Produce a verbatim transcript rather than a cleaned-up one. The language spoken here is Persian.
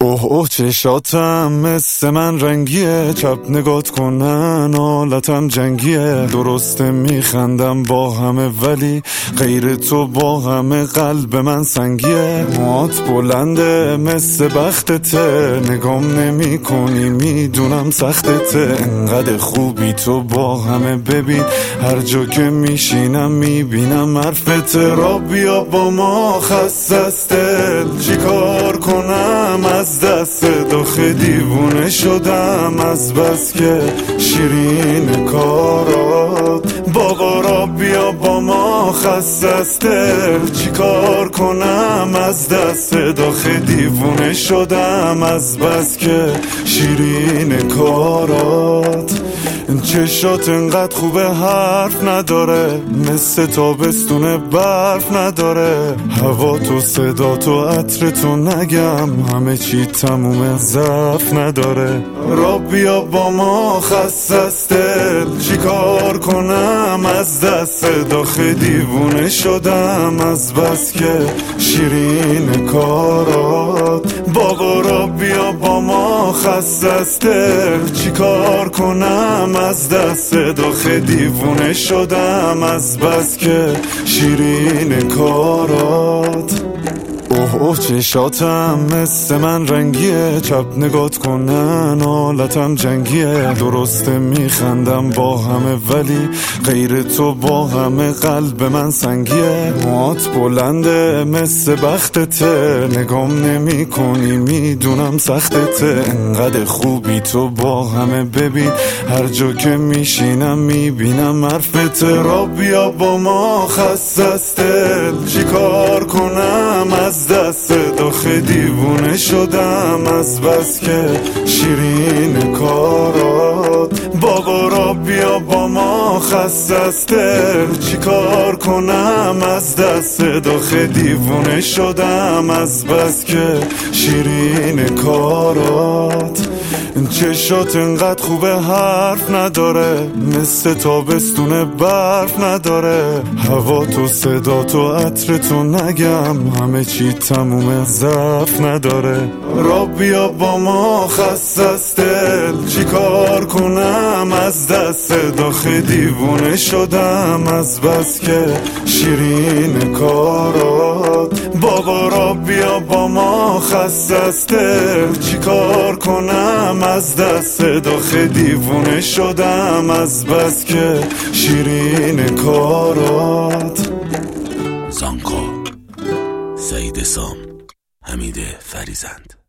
اوه اوه چشاتم مثل من رنگیه، چپ نگات کنن حالتم جنگیه. درسته میخندم با همه ولی غیر تو با همه قلب من سنگیه. موات بلنده مثل بختته، نگام نمی کنی میدونم سختته. انقدر خوبی تو با همه، ببین هر جا که میشینم میبینم حرفت. را بیا با ما خسته است دل، چی کار کنم از دست داخل دیوونه شدم از بس که شیرین کارات. بابا را بیا با ما خسته است دل، چی کار کنم از دست داخل دیوونه شدم از بس که شیرین کارات. چشات انقدر خوبه حرف نداره، مثل تابستون برف نداره. هوا تو صدا تو عطر تو نگم، همه چی تمومه ضعف نداره. را بیا با ما خسته است دل، چی کار کنم از دست داخل دیوونه شدم از بس که شیرین کارات. بابا را بیا با ما خسته است دل، چی کار کنم از دست داخل دیوونه شدم از بس که شیرین کارات. اوه اوه چشاتم مثل من رنگیه، چپ نگات کنن حالتم جنگیه. درسته میخندم با همه ولی غیر تو با همه قلب من سنگیه. موات بلنده مثل بختته، نگام نمی کنی میدونم سختته. انقدر خوبی تو با همه، ببین هر جا که میشینم میبینم حرفت. را بیا با ما خسته است دل، چی کار کنم از دست داخل دیوونه شدم از بس که شیرین کارات. بابا را بیا با ما خسته است دل، چی کار کنم از دست داخل دیوونه شدم از بس که شیرین کارات. چشات انقدر خوبه حرف نداره، مثل تابستون برف نداره. هوا تو صدا تو عطر تو نگم، همه چی تمومه ضعف نداره. را بیا با ما خسته است دل، چی کار کنم از دست داخل دیوونه شدم از بس که شیرین کارات. بابا را بیا با ما خسته است دل، چی کار کنم از دست داخل دیوونه شدم از بس که شیرین کارات. زانکو، سعید سام، حمید فریزند.